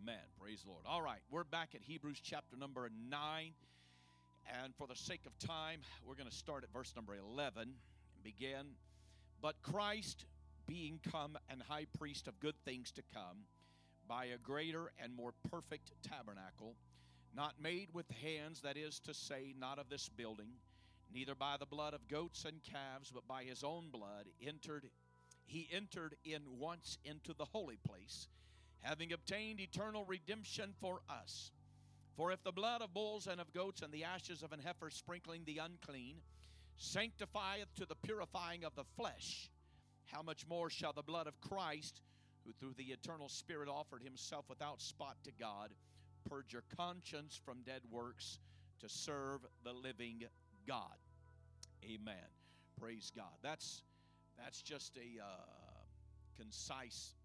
Amen. Praise the Lord. All right, we're back at Hebrews chapter number 9. And for the sake of time, we're going to start at verse number 11 and begin. But Christ, being come an high priest of good things to come, by a greater and more perfect tabernacle, not made with hands, that is to say, not of this building, neither by the blood of goats and calves, but by his own blood, he entered in once into the holy place, having obtained eternal redemption for us. For if the blood of bulls and of goats and the ashes of an heifer sprinkling the unclean sanctifieth to the purifying of the flesh, how much more shall the blood of Christ, who through the eternal Spirit offered himself without spot to God, purge your conscience from dead works to serve the living God. Amen. Praise God. That's just a concise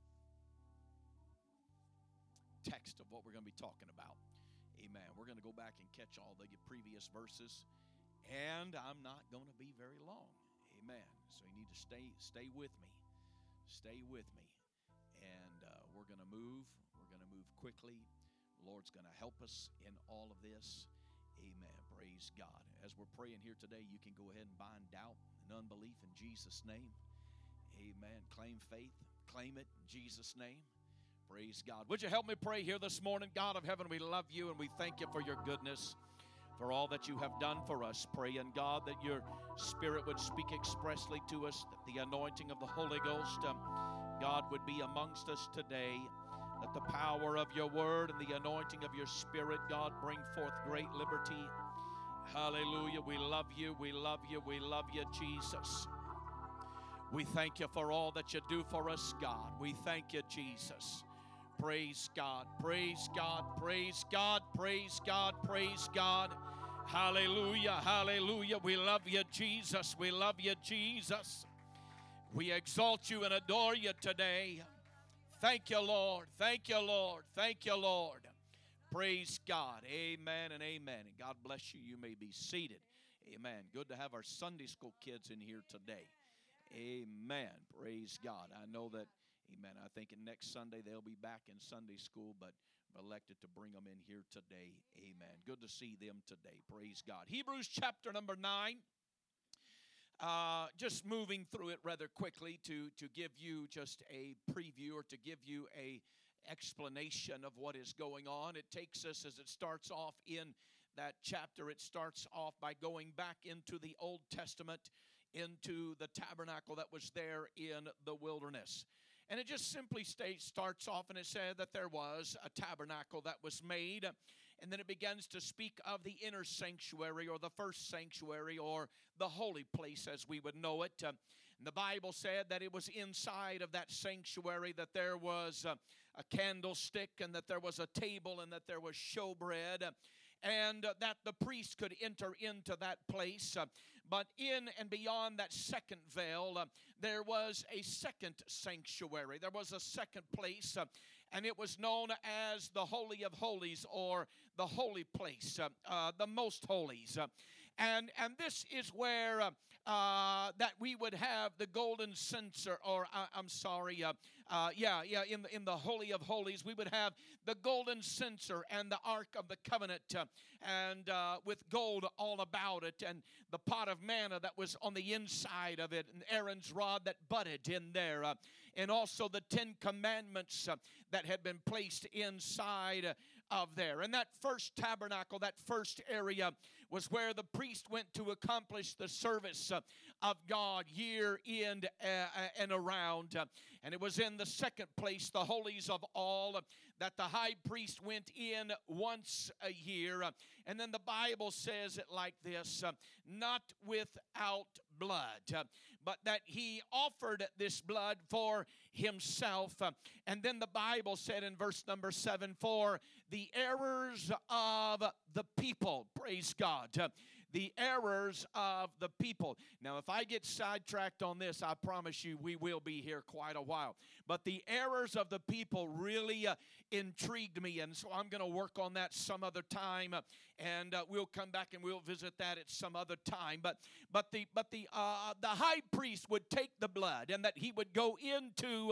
text of what we're going to be talking about. Amen. We're going to go back and catch all the previous verses, and I'm not going to be very long. Amen. So you need to stay with me. Stay with me. And we're going to move. We're going to move quickly. The Lord's going to help us in all of this. Amen. Praise God. As we're praying here today, you can go ahead and bind doubt and unbelief in Jesus' name. Amen. Claim faith. Claim it in Jesus' name. Praise God. Would you help me pray here this morning? God of heaven, we love you and we thank you for your goodness, for all that you have done for us. Praying, God, that your Spirit would speak expressly to us, that the anointing of the Holy Ghost, God, would be amongst us today. Let the power of your word and the anointing of your Spirit, God, bring forth great liberty. Hallelujah. We love you. We love you. We love you, Jesus. We thank you for all that you do for us, God. We thank you, Jesus. Praise God, praise God, praise God, praise God, praise God. Hallelujah, hallelujah. We love you, Jesus. We love you, Jesus. We exalt you and adore you today. Thank you, Lord. Thank you, Lord. Thank you, Lord. Praise God. Amen and amen. And God bless you. You may be seated. Amen. Good to have our Sunday school kids in here today. Amen. Praise God. I know that, amen, I think next Sunday they'll be back in Sunday school, but I've elected to bring them in here today. Amen. Good to see them today. Praise God. Hebrews chapter number 9. Just moving through it rather quickly to give you just a preview or to give you a explanation of what is going on. It takes us, as it starts off in that chapter, it starts off by going back into the Old Testament, into the tabernacle that was there in the wilderness. And it just simply starts off, and it said that there was a tabernacle that was made. And then it begins to speak of the inner sanctuary, or the first sanctuary, or the holy place as we would know it. And the Bible said that it was inside of that sanctuary that there was a candlestick, and that there was a table, and that there was showbread, and that the priest could enter into that place. But in and beyond that second veil, there was a second sanctuary. There was a second place, and it was known as the Holy of Holies, or the holy place, the most holies. And this is where that we would have the golden censer, or in the Holy of Holies, we would have the golden censer and the Ark of the Covenant, and with gold all about it, and the pot of manna that was on the inside of it, and Aaron's rod that budded in there, and also the 10 Commandments that had been placed inside of there. And that first tabernacle, that first area, was where the priest went to accomplish the service of God year in and around. And it was in the second place, the holies of all, that the high priest went in once a year. And then the Bible says it like this, not without blood, but that he offered this blood for himself. And then the Bible said in verse number 7, for the errors of the people. Praise God. The errors of the people. Now, if I get sidetracked on this, I promise you we will be here quite a while. But the errors of the people really intrigued me, and so I'm going to work on that some other time, and we'll come back and we'll visit that at some other time. But the high priest would take the blood, and that he would go into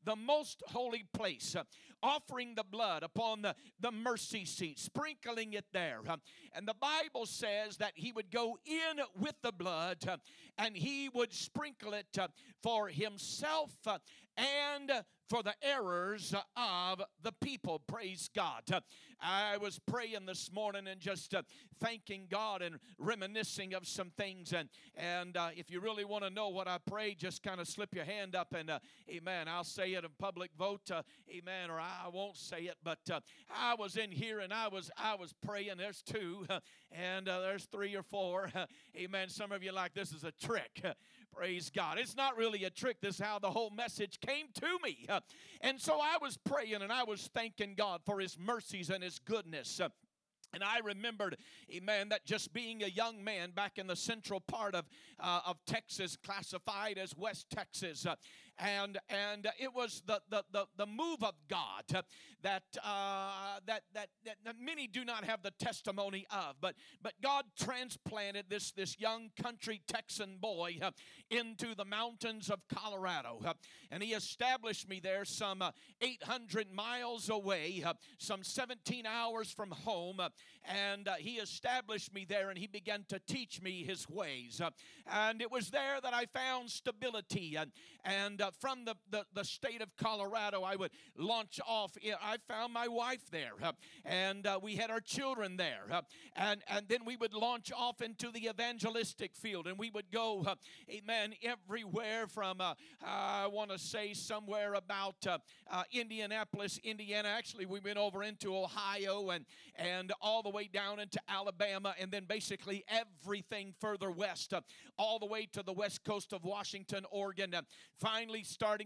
the most holy place, offering the blood upon the mercy seat, sprinkling it there. And the Bible says that he would go in with the blood and he would sprinkle it for himself and for the errors of the people. Praise God. I was praying this morning and just thanking God and reminiscing of some things. And if you really want to know what I prayed, just kind of slip your hand up and amen. I'll say it in public vote, amen, or I won't say it. But I was in here and I was praying. There's two and there's three or four. Amen. Some of you like this is a trick. Praise God. It's not really a trick. This is how the whole message came to me. And so I was praying and I was thanking God for his mercies and his goodness. And I remembered, amen, that just being a young man back in the central part of Texas, classified as West Texas, and it was the move of God that many do not have the testimony of, but God transplanted this young country Texan boy into the mountains of Colorado, and he established me there some 800 miles away, some 17 hours from home. And he established me there, and he began to teach me his ways. And it was there that I found stability. And from the state of Colorado, I would launch off. I found my wife there, and we had our children there. And then we would launch off into the evangelistic field, and we would go, amen, everywhere from, I want to say somewhere about Indianapolis, Indiana. Actually, we went over into Ohio and all the way down into Alabama, and then basically everything further west, all the way to the west coast of Washington, Oregon. Finally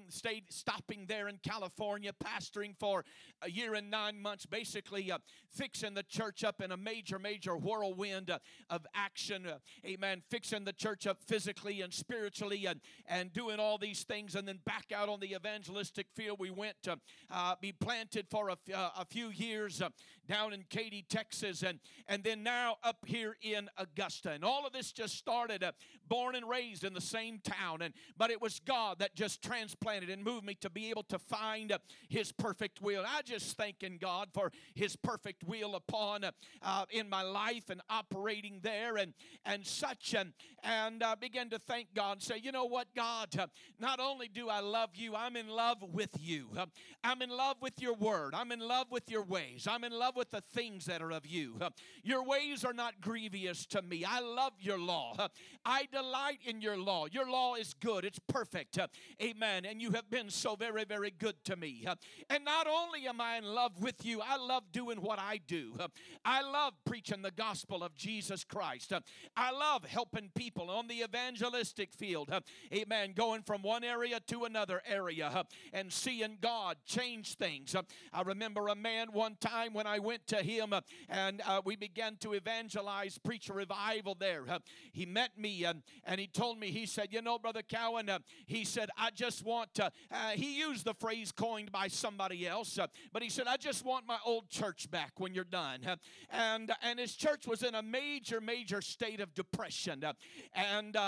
stopping there in California, pastoring for a year and 9 months, basically fixing the church up in a major whirlwind of action. Amen. Fixing the church up physically and spiritually and doing all these things. And then back out on the evangelistic field, we went to be planted for a few years down in Katy, Texas, and then now up here in Augusta. And all of this just started born and raised in the same town. But it was God that just transplanted and moved me to be able to find his perfect will. And I just thanking God for his perfect will upon in my life and operating there and such. And began to thank God and say, you know what, God, not only do I love you, I'm in love with you. I'm in love with your word. I'm in love with your ways. I'm in love with the things that are of you. Your ways are not grievous to me. I love your law. I delight in your law. Your law is good. It's perfect. Amen. And you have been so very, very good to me. And not only am I in love with you, I love doing what I do. I love preaching the gospel of Jesus Christ. I love helping people on the evangelistic field. Amen. Going from one area to another area and seeing God change things. I remember a man one time when I went to him and we began to evangelize, preach a revival there. He met me and he told me, he said, you know, Brother Cowan, he said, I just want to, he used the phrase coined by somebody else, but he said, I just want my old church back when you're done. And his church was in a major state of depression. And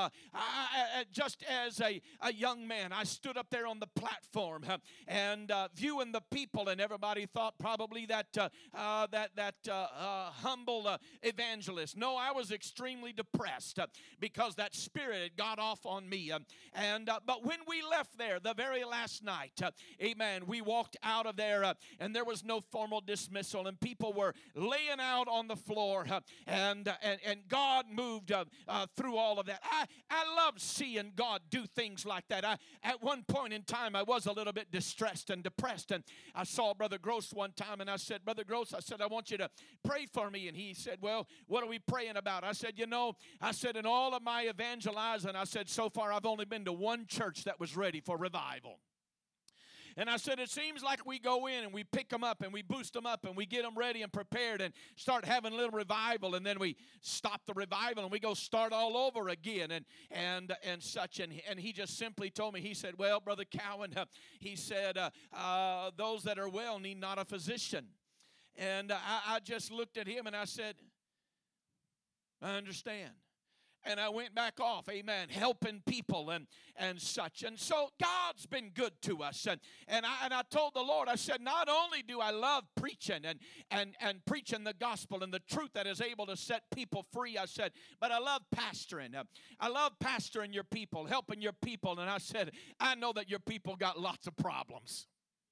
just as a young man, I stood up there on the platform and viewing the people, and everybody thought probably that humble evangelist. No, I was extremely depressed because that spirit had got off on me. But when we left there the very last night, amen, we walked out of there and there was no formal dismissal, and people were laying out on the floor, and God moved through all of that. I love seeing God do things like that. At one point in time, I was a little bit distressed and depressed, and I saw Brother Gross one time, and I said, Brother Gross, I said, I want you to pray for me. And he said, well, what are we praying about? I said, you know, I said, in all of my evangelizing, I said, so far I've only been to one church that was ready for revival. And I said, it seems like we go in and we pick them up and we boost them up and we get them ready and prepared and start having a little revival, and then we stop the revival and we go start all over again and such. And he just simply told me, he said, well, Brother Cowan, he said, those that are well need not a physician. And I just looked at him and I said, I understand. And I went back off, amen, helping people and such. And so God's been good to us. And I told the Lord, I said, not only do I love preaching and preaching the gospel and the truth that is able to set people free, I said, but I love pastoring. I love pastoring your people, helping your people. And I said, I know that your people got lots of problems.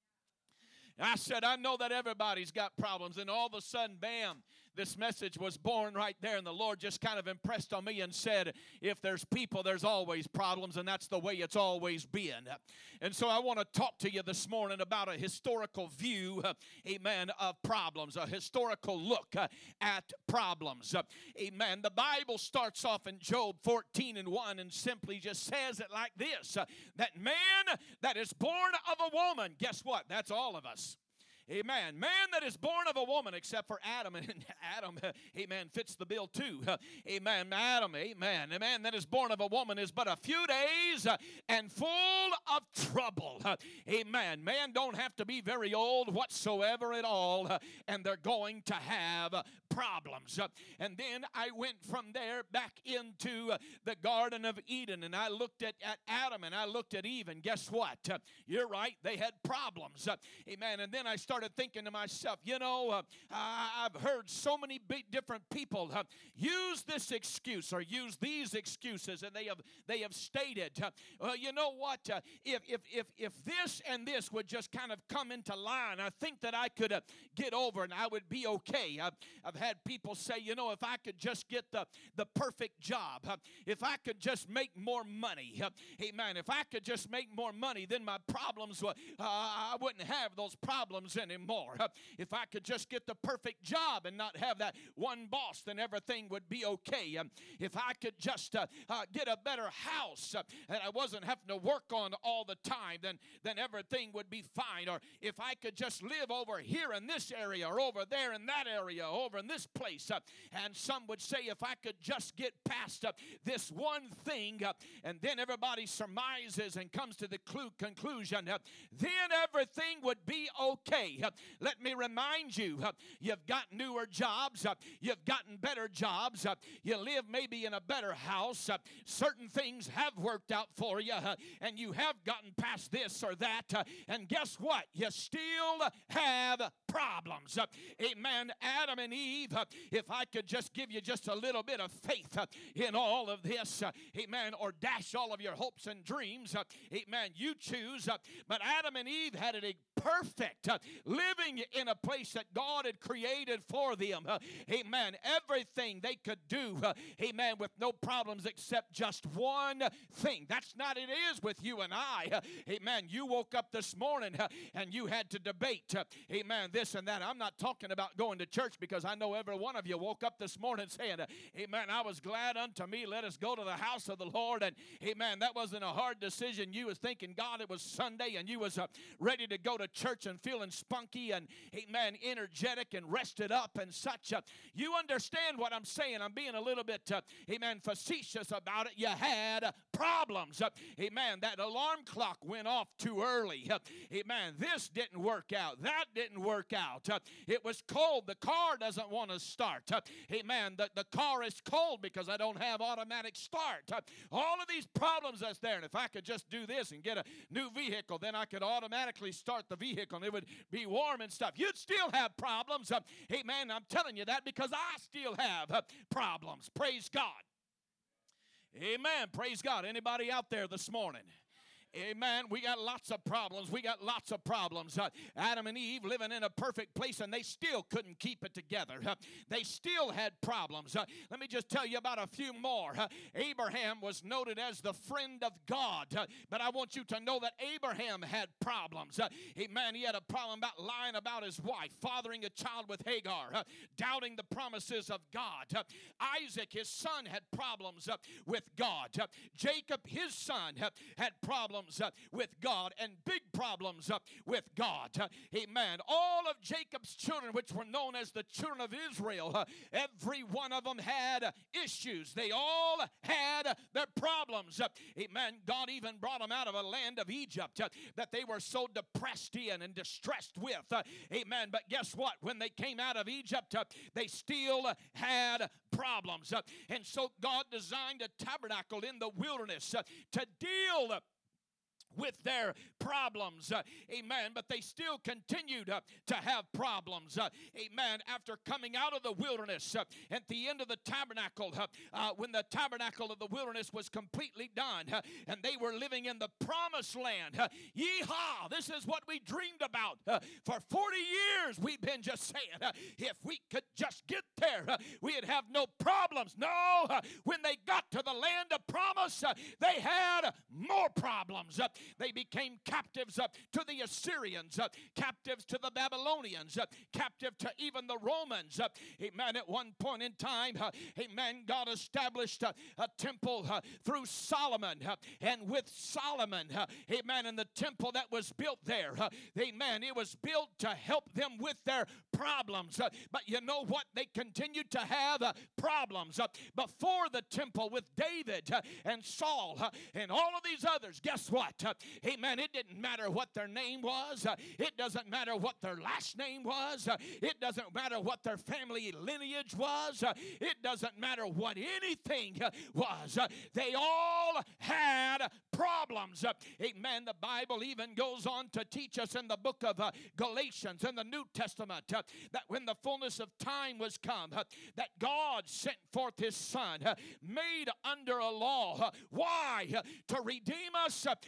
I said, I know that everybody's got problems. And all of a sudden, bam, this message was born right there. And the Lord just kind of impressed on me and said, if there's people, there's always problems. And that's the way it's always been. And so I want to talk to you this morning about a historical view, amen, of problems. A historical look at problems. Amen. The Bible starts off in Job 14:1 and simply just says it like this. That man that is born of a woman, guess what? That's all of us. Amen. Man that is born of a woman, except for Adam. And Adam, amen, fits the bill too. Amen. Adam, amen. A man that is born of a woman is but a few days and full of trouble. Amen. Man don't have to be very old whatsoever at all, and they're going to have problems. And then I went from there back into the Garden of Eden, and I looked at Adam and I looked at Eve, and guess what? You're right, they had problems. Amen. And then I started thinking to myself, you know, I've heard so many different people use this excuse or use these excuses, and they have stated, well, you know what? If this and this would just kind of come into line, I think that I could get over and I would be okay. I've had people say, you know, if I could just get the perfect job, if I could just make more money, amen. If I could just make more money, then my problems, I wouldn't have those problems anymore. If I could just get the perfect job and not have that one boss, then everything would be okay. If I could just get a better house and I wasn't having to work on all the time, then everything would be fine. Or if I could just live over here in this area or over there in that area, over in this place. And some would say if I could just get past this one thing, and then everybody surmises and comes to the conclusion, then everything would be okay. Let me remind you, you've got newer jobs, you've gotten better jobs, you live maybe in a better house, certain things have worked out for you, and you have gotten past this or that, and guess what? You still have problems. Amen. Adam and Eve, if I could just give you just a little bit of faith in all of this, amen, or dash all of your hopes and dreams, amen, you choose. But Adam and Eve had it perfect, living in a place that God had created for them. Amen. Everything they could do, amen, with no problems except just one thing. That's not it is with you and I. Amen. You woke up this morning and you had to debate, amen, this and that. I'm not talking about going to church, because I know every one of you woke up this morning saying, amen, I was glad unto me, let us go to the house of the Lord. And amen, that wasn't a hard decision. You was thinking, God, it was Sunday, and you was ready to go to church and feeling spunky and, amen, energetic and rested up and such. You understand what I'm saying. I'm being a little bit, amen, facetious about it. You had problems. Amen. That alarm clock went off too early. Amen. This didn't work out. That didn't work out. It was cold. The car doesn't want to start. Amen. The car is cold because I don't have automatic start. All of these problems that's there. And if I could just do this and get a new vehicle, then I could automatically start the vehicle and it would be warm and stuff. You'd still have problems. Amen. I'm telling you that because I still have problems. Praise God. Amen. Praise God. Anybody out there this morning? Amen. We got lots of problems. We got lots of problems. Adam and Eve living in a perfect place, and they still couldn't keep it together. They still had problems. Let me just tell you about a few more. Abraham was noted as the friend of God, but I want you to know that Abraham had problems. Amen. He had a problem about lying about his wife, fathering a child with Hagar, doubting the promises of God. Isaac, his son, had problems with God. Jacob, his son, had problems problems with God and big problems with God. Amen. All of Jacob's children, which were known as the children of Israel, every one of them had issues. They all had their problems. Amen. God even brought them out of a land of Egypt that they were so depressed in and distressed with. Amen. But guess what? When they came out of Egypt, they still had problems. And so God designed a tabernacle in the wilderness to deal with their problems. Amen. But they still continued to have problems. Amen. After coming out of the wilderness, at the end of the tabernacle, when the tabernacle of the wilderness was completely done, and they were living in the promised land. Yeehaw! This is what we dreamed about. For 40 years, we've been just saying, if we could just get there, we'd have no problems. No, when they got to the land of promise, they had more problems. They became captives to the Assyrians, captives to the Babylonians, captive to even the Romans. Amen. At one point in time, amen, God established a temple through Solomon. And with Solomon, amen, and the temple that was built there, amen, it was built to help them with their problems. But you know what? They continued to have problems. Before the temple with David and Saul and all of these others, guess what? Amen. It didn't matter what their name was. It doesn't matter what their last name was. It doesn't matter what their family lineage was. It doesn't matter what anything was. They all had problems. Amen. The Bible even goes on to teach us in the book of Galatians in the New Testament that when the fullness of time was come, that God sent forth his Son, made under a law. Why? To redeem us of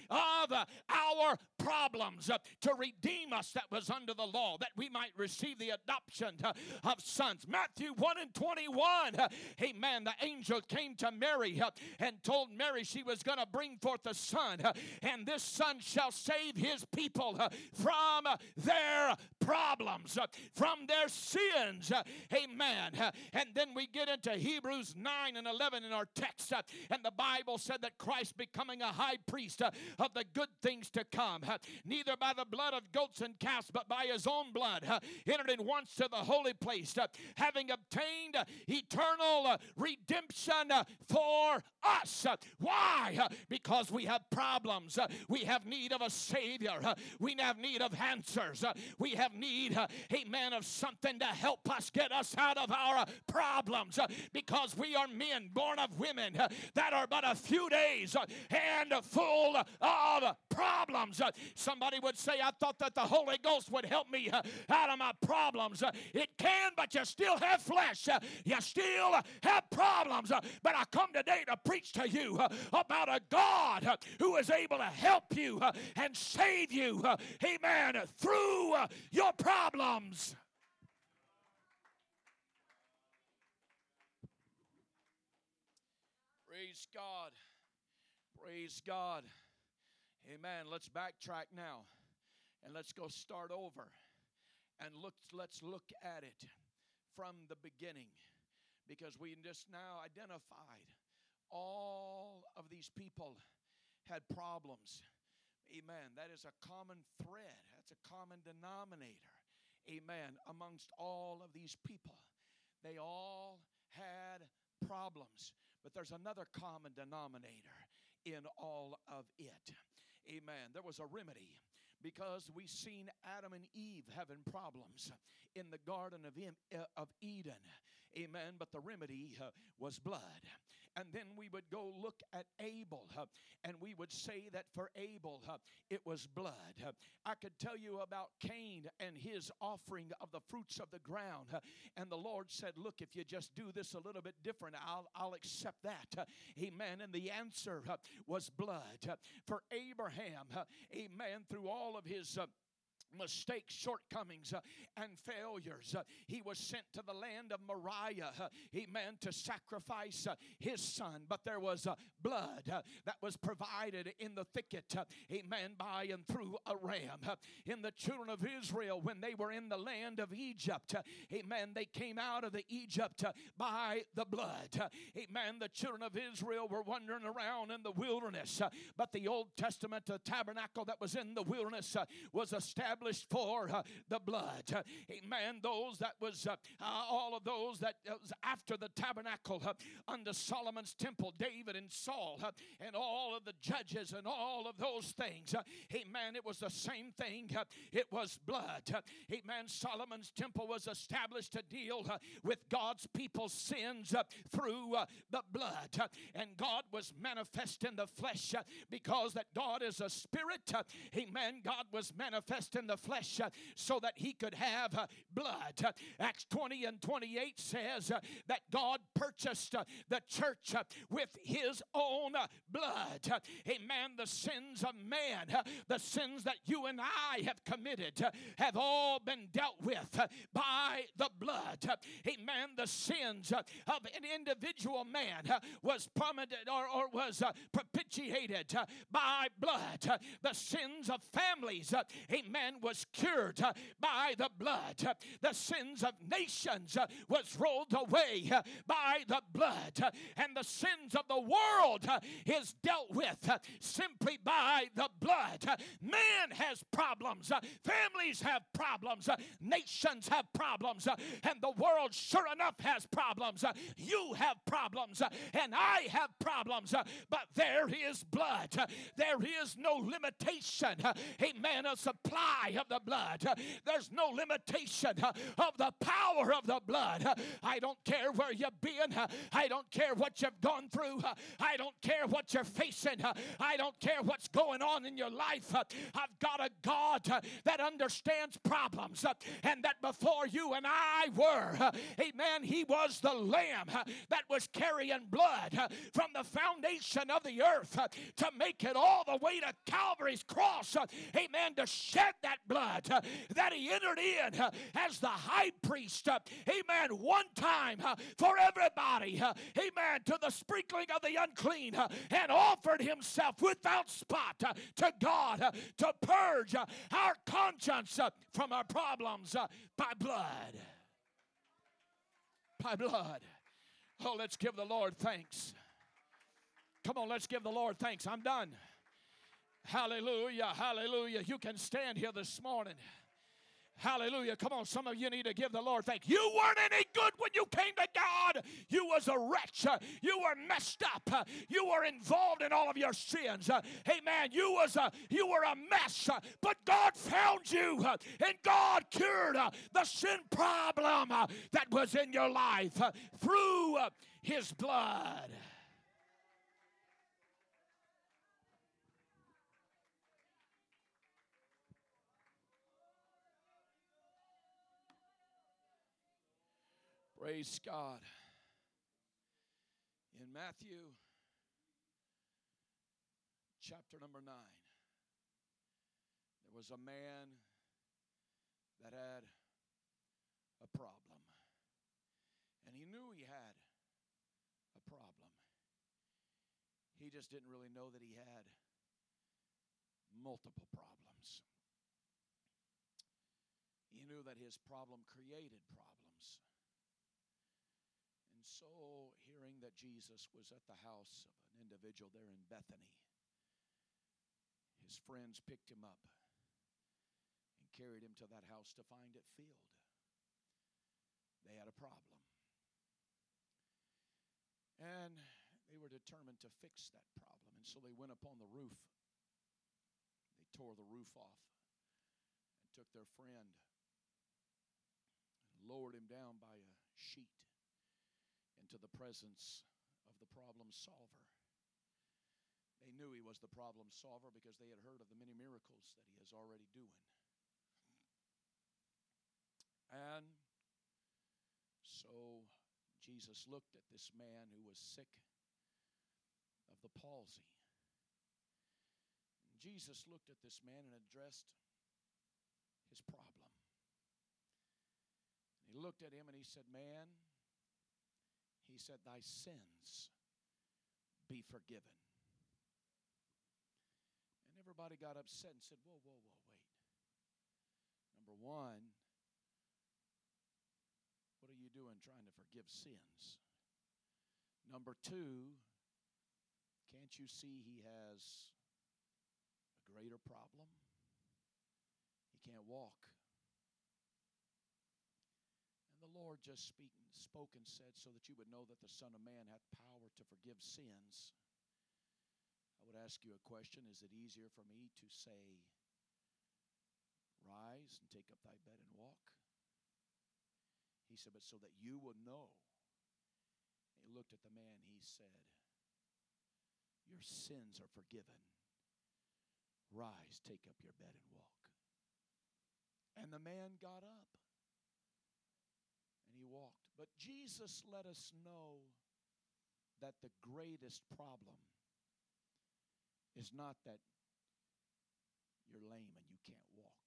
our problems, to redeem us that was under the law, that we might receive the adoption of sons. Matthew 1:21. Amen. The angel came to Mary and told Mary she was going to bring forth a son, and this son shall save his people from their problems, from their sins. Amen. And then we get into Hebrews 9 and 11 in our text, and the Bible said that Christ, becoming a high priest of the good things to come, neither by the blood of goats and calves, but by his own blood, entered in once to the holy place, having obtained eternal redemption for us. Why? Because we have problems. We have need of a Savior. We have need of answers. We have need, amen, of something to help us get us out of our problems, because we are men born of women that are but a few days and full of problems. Somebody would say, I thought that the Holy Ghost would help me out of my problems. It can, but you still have flesh. You still have problems. But I come today to preach to you about a God who is able to help you and save you, amen, through your problems. Praise God. Praise God. Amen. Let's backtrack now and let's go start over and let's look at it from the beginning, because we just now identified all of these people had problems. Amen. That is a common thread. That's a common denominator. Amen. Amongst all of these people, they all had problems. But there's another common denominator in all of it. Amen. There was a remedy, because we seen Adam and Eve having problems in the Garden of Eden. Amen. But the remedy was blood. And then we would go look at Abel, and we would say that for Abel, it was blood. I could tell you about Cain and his offering of the fruits of the ground. And the Lord said, look, if you just do this a little bit different, I'll accept that. Amen. And the answer was blood. For Abraham, amen, through all of his mistakes, shortcomings, and failures. He was sent to the land of Moriah, amen, to sacrifice his son. But there was blood that was provided in the thicket, amen, by and through a ram. In the children of Israel, when they were in the land of Egypt, amen, they came out of the Egypt by the blood. Amen. The children of Israel were wandering around in the wilderness, but the Old Testament tabernacle that was in the wilderness was established for the blood. Amen. Those that was all of those that was after the tabernacle under Solomon's temple, David and Saul and all of the judges and all of those things. Amen. It was the same thing. It was blood. Amen. Solomon's temple was established to deal with God's people's sins through the blood. And God was manifest in the flesh because that God is a spirit. Amen. God was manifest in the flesh so that he could have blood. Acts 20 and 28 says that God purchased the church with his own blood. Amen. The sins of man, the sins that you and I have committed, have all been dealt with by the blood. Amen. The sins of an individual man was permitted or was propitiated by blood. The sins of families, amen, was cured by the blood. The sins of nations was rolled away by the blood. And the sins of the world is dealt with simply by the blood. Man has problems. Families have problems. Nations have problems. And the world sure enough has problems. You have problems. And I have problems. But there is blood. There is no limitation, amen, a supply of the blood. There's no limitation of the power of the blood. I don't care where you've been. I don't care what you've gone through. I don't care what you're facing. I don't care what's going on in your life. I've got a God that understands problems, and that before you and I were, amen, he was the lamb that was carrying blood from the foundation of the earth to make it all the way to Calvary's cross, amen, to shed that blood that he entered in as the high priest, amen, one time for everybody, amen, to the sprinkling of the unclean, and offered himself without spot to God to purge our conscience from our problems by blood. By blood. Oh, let's give the Lord thanks. Come on, let's give the Lord thanks. I'm done. Hallelujah, hallelujah. You can stand here this morning. Hallelujah. Come on, some of you need to give the Lord thanks. You weren't any good when you came to God. You was a wretch. You were messed up. You were involved in all of your sins. Amen. You were a mess. But God found you, and God cured the sin problem that was in your life through his blood. Praise God. In Matthew chapter number 9, there was a man that had a problem. And he knew he had a problem. He just didn't really know that he had multiple problems. He knew that his problem created problems. And so, hearing that Jesus was at the house of an individual there in Bethany, his friends picked him up and carried him to that house to find it filled. They had a problem. And they were determined to fix that problem. And so they went up on the roof. They tore the roof off and took their friend and lowered him down by a sheet into the presence of the problem solver. They knew he was the problem solver because they had heard of the many miracles that he is already doing. And so Jesus looked at this man who was sick of the palsy. And Jesus looked at this man and addressed his problem. And he looked at him and he said, man, he said, thy sins be forgiven. And everybody got upset and said, whoa, whoa, whoa, wait. Number one, what are you doing trying to forgive sins? Number two, can't you see he has a greater problem? He can't walk. And the Lord just spoke and said, so that you would know that the Son of Man hath power to forgive sins. I would ask you a question. Is it easier for me to say, rise and take up thy bed and walk? He said, but so that you will know. He looked at the man, he said, your sins are forgiven. Rise, take up your bed and walk. And the man got up and he walked. But Jesus let us know that the greatest problem is not that you're lame and you can't walk.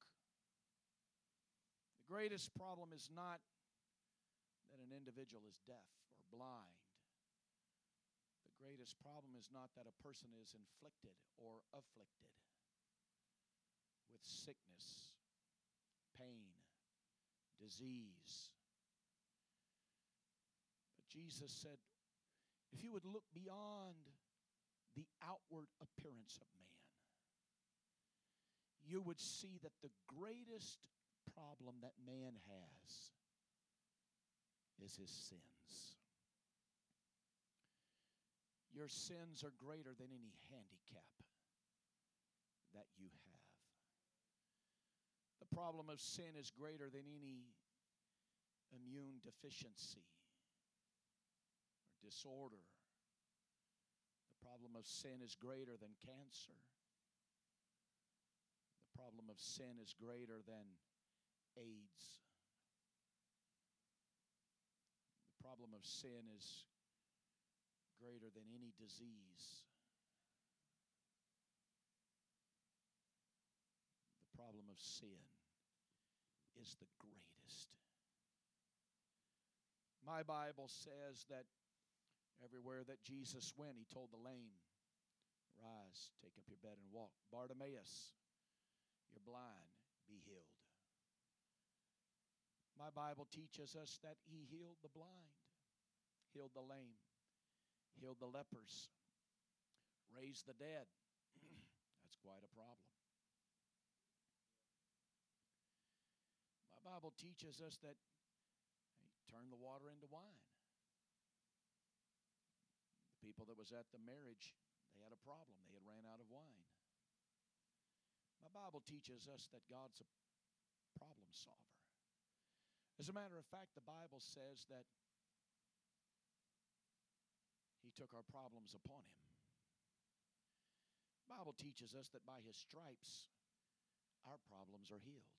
The greatest problem is not that an individual is deaf or blind. The greatest problem is not that a person is inflicted or afflicted with sickness, pain, disease. But Jesus said, if you would look beyond the outward appearance of man, you would see that the greatest problem that man has is his sins. Your sins are greater than any handicap that you have. The problem of sin is greater than any immune deficiency or disorder. The problem of sin is greater than cancer. The problem of sin is greater than AIDS. The problem of sin is greater than any disease. The problem of sin is the greatest. My Bible says that everywhere that Jesus went, he told the lame, rise, take up your bed and walk. Bartimaeus, you're blind, be healed. My Bible teaches us that he healed the blind, healed the lame, healed the lepers, raised the dead. That's quite a problem. My Bible teaches us that he turned the water into wine. The people that was at the marriage, they had a problem. They had ran out of wine. My Bible teaches us that God's a problem solver. As a matter of fact, the Bible says that he took our problems upon him. The Bible teaches us that by his stripes, our problems are healed.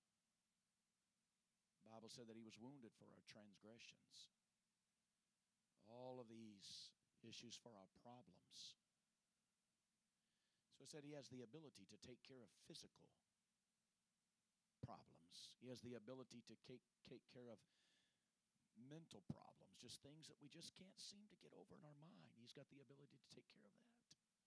The Bible said that he was wounded for our transgressions. All of these issues for our problems. So it said he has the ability to take care of physical problems. He has the ability to take care of mental problems, just things that we just can't seem to get over in our mind. He's got the ability to take care of that.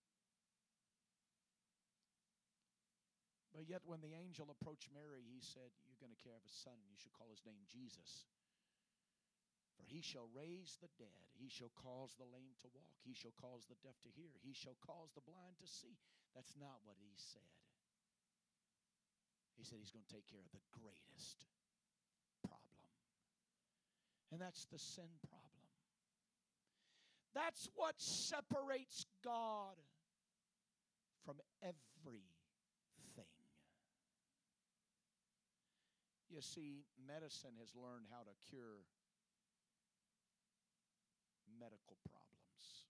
But yet when the angel approached Mary, he said, you're going to carry a son, and you shall call his name Jesus. For he shall raise the dead. He shall cause the lame to walk. He shall cause the deaf to hear. He shall cause the blind to see. That's not what he said. He said he's going to take care of the greatest problem. And that's the sin problem. That's what separates God from everything. You see, medicine has learned how to cure medical problems.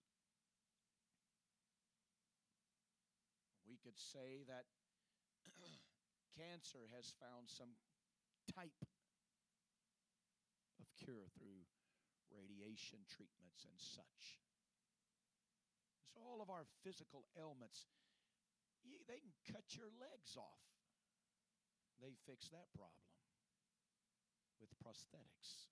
We could say that cancer has found some type of cure through radiation treatments and such. So all of our physical ailments, they can cut your legs off. they fixed that problem with prosthetics.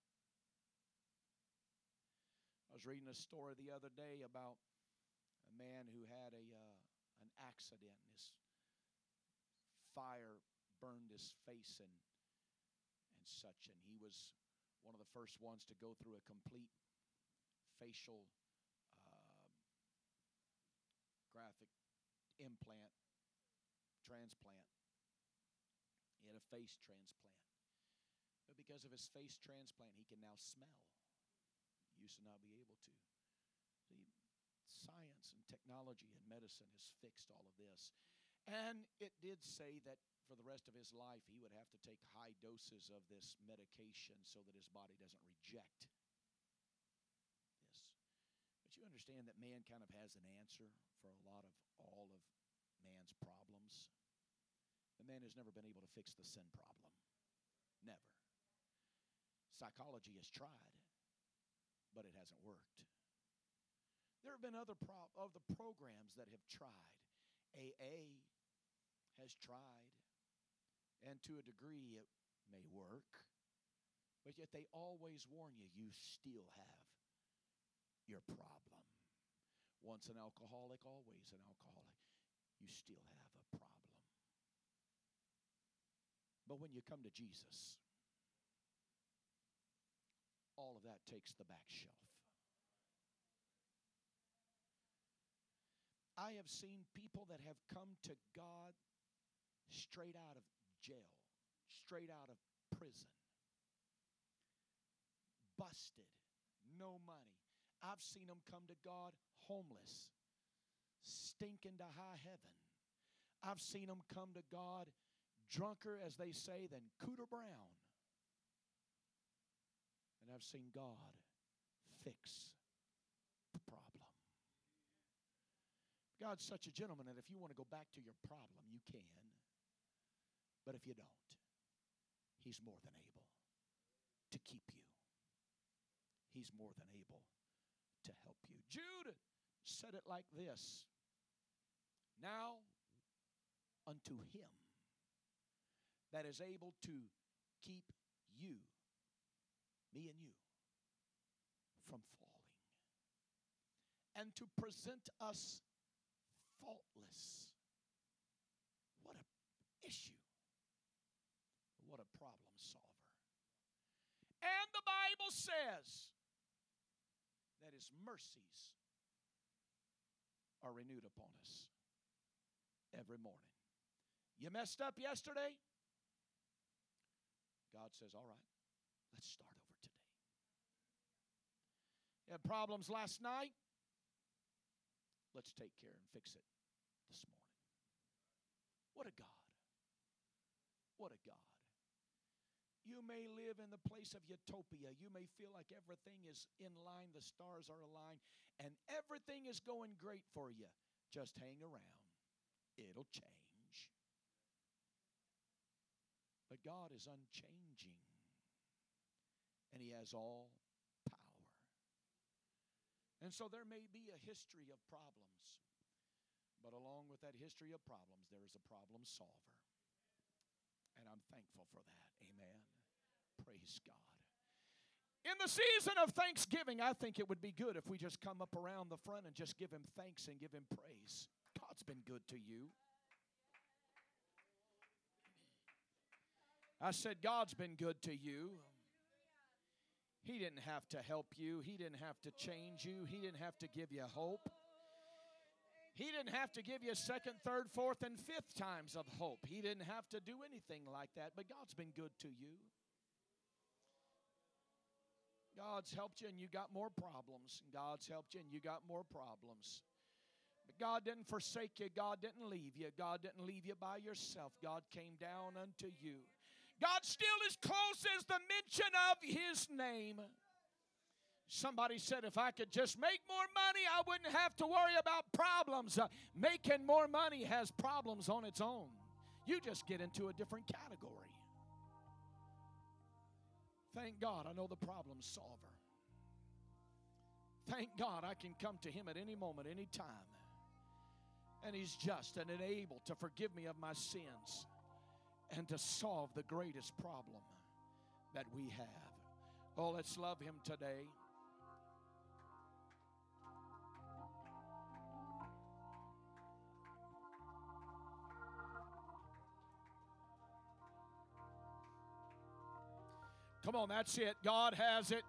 I was reading a story the other day about a man who had an accident, and his fire burned his face and such, and he was one of the first ones to go through a complete facial graphic implant transplant. He had a face transplant. But because of his face transplant, he can now smell. He used to not be able to. See, science and technology and medicine has fixed all of this. And it did say that for the rest of his life, he would have to take high doses of this medication so that his body doesn't reject this. But you understand that man kind of has an answer for all of man's problems. The man has never been able to fix the sin problem. Never. Psychology has tried, but it hasn't worked. There have been other programs that have tried. AA has tried, and to a degree it may work, but yet they always warn you, you still have your problem. Once an alcoholic, always an alcoholic. You still have a problem. But when you come to Jesus, all of that takes the back shelf. I have seen people that have come to God straight out of jail, straight out of prison, busted, no money. I've seen them come to God homeless, stinking to high heaven. I've seen them come to God drunker, as they say, than Cooter Brown. And I've seen God fix the problem. God's such a gentleman that if you want to go back to your problem, you can. But if you don't, He's more than able to keep you. He's more than able to help you. Jude said it like this: now unto Him that is able to keep you, me and you, from falling, and to present us faultless. What an issue. What a problem solver. And the Bible says that His mercies are renewed upon us every morning. You messed up yesterday? God says, all right, let's start over today. You had problems last night? Let's take care and fix it this morning. What a God. What a God. You may live in the place of utopia. You may feel like everything is in line, the stars are aligned, and everything is going great for you. Just hang around. It'll change. But God is unchanging, and He has all power. And so there may be a history of problems, but along with that history of problems, there is a problem solver. And I'm thankful for that. Amen. Praise God. In the season of Thanksgiving, I think it would be good if we just come up around the front and just give Him thanks and give Him praise. God's been good to you. I said, God's been good to you. He didn't have to help you. He didn't have to change you. He didn't have to give you hope. He didn't have to give you second, third, fourth, and fifth times of hope. He didn't have to do anything like that, but God's been good to you. God's helped you and you got more problems. God's helped you and you got more problems. But God didn't forsake you. God didn't leave you. God didn't leave you by yourself. God came down unto you. God still is close as the mention of His name. Somebody said, if I could just make more money, I wouldn't have to worry about problems. Making more money has problems on its own. You just get into a different category. Thank God I know the problem solver. Thank God I can come to Him at any moment, any time. And He's just and able to forgive me of my sins and to solve the greatest problem that we have. Oh, let's love Him today. Come on, that's it. God has it.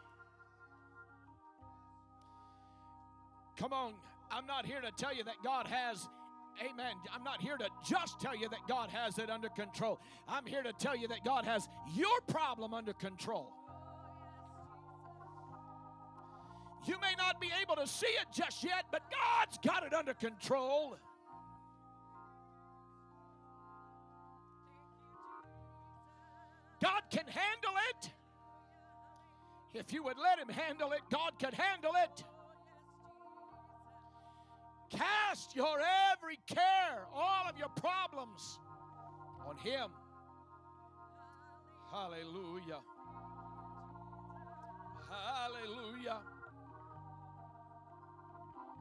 Come on, I'm not here to tell you that God has, amen, I'm not here to just tell you that God has it under control. I'm here to tell you that God has your problem under control. You may not be able to see it just yet, but God's got it under control. God can handle it. If you would let Him handle it, God could handle it. Cast your every care, all of your problems on Him. Hallelujah.